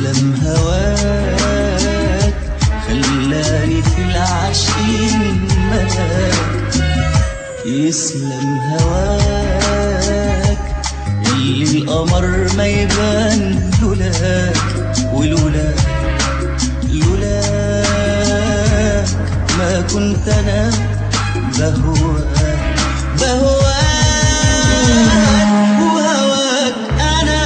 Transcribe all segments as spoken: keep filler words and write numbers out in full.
يسلم هواك خلاني في العاشقين ملاك. يسلم هواك اللي القمر ما يبان لولاك، ولولاك لولاك ما كنت انا بهواك بهواك وهواك انا.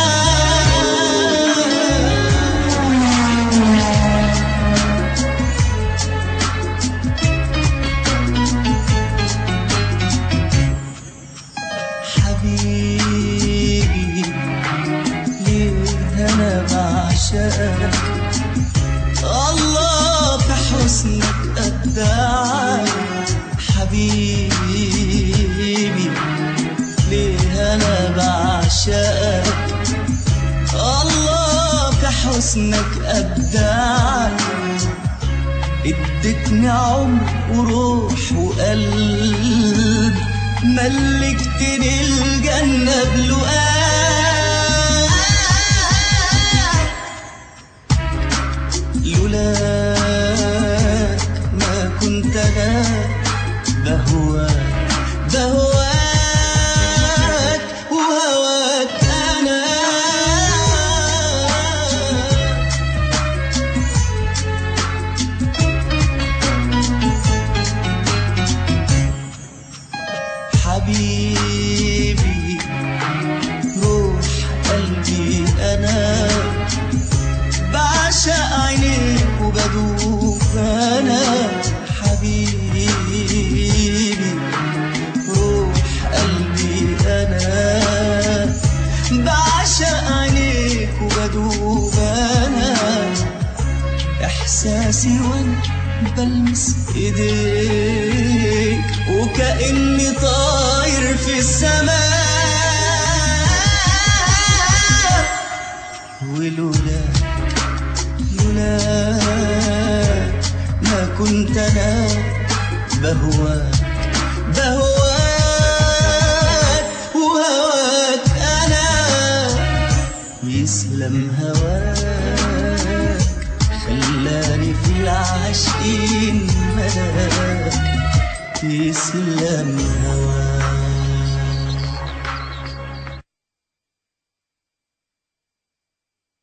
حبيبي ليه انا بعشقك، الله في حسنك ابدعك. حبيبي ليه انا بعشقك، الله في حسنك ابدعك. اديتني عمر وروح وقلب، ملكتني الجنة بلقاك. لولاك ما كنت انا بهواك بهواك وهواك انا. حبيبي روح قلبي انا، بعشق عينيك وبدوب انا. حبيبي روح قلبي انا، بعشق عينيك وبدوب انا. احساسي وانا بلمس ايديك وكأني طاير في السماء. ولولاك لولاك ما كنت انا بهواك بهواك وهواك انا. يسلم هواك خلاني في العاشقين ملاك. يسلم هواك.